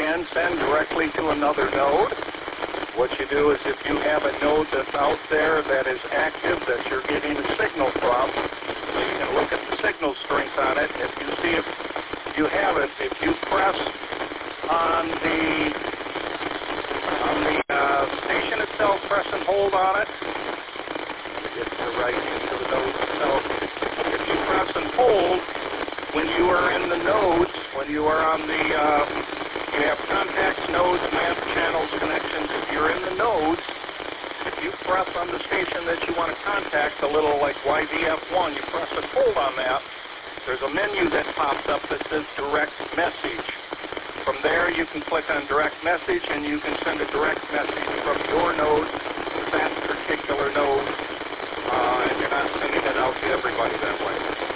can send directly to another node. What you do is if you have a node that's out there that is active, that you're getting a signal from, so you can look at the signal strength on it. If you see if you have it, if you press on the station itself, press and hold on it. Get right into the node itself. If you press and hold, when you are in the nodes, when you are on the, you have contacts, nodes, map, channels, connections. If you're in the nodes, if you press on the station that you want to contact, the little like YVF1, you press and hold on that, there's a menu that pops up that says direct message. From there, you can click on direct message, and you can send a direct message from your node to that particular node, and you're not sending it out to everybody that way.